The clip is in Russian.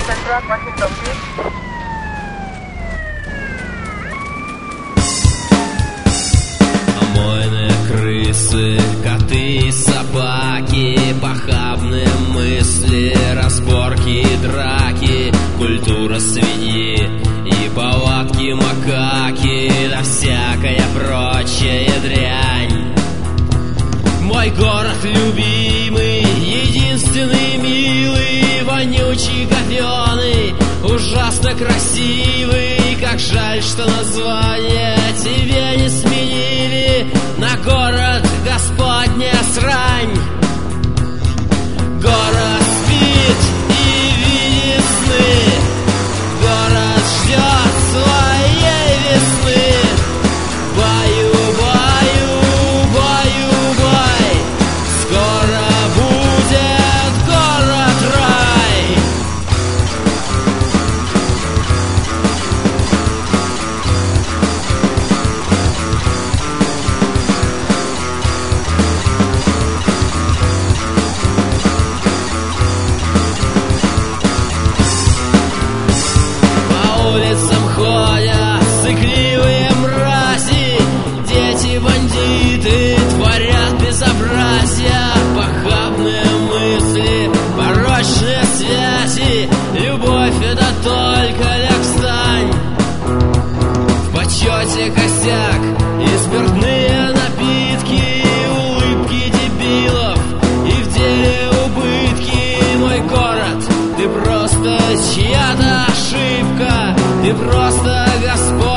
Централ, Вашингтон, Помойные крысы, коты, собаки, похабные мысли, разборки, драки, культура свиньи и повадки макаки, да всякая прочая дрянь. Мой город любимый, единственный милый, вонючий, говёный, ужасно красивый. Как жаль, что название тебе не сменили на город Господня срань. Город спит и видит сны, город ждет своей весны. Баю-баю, баю-бай, скоро будет город-рай. По улицам ходят сыкливые мрази, дети-бандиты творят безобразия, похабные мысли, порочные связи. Любовь — это только ляг-встань. В почете косяк и спиртные напитки, улыбки дебилов и в деле убытки. Мой город, ты просто чья-то ошибка, ты просто Господь.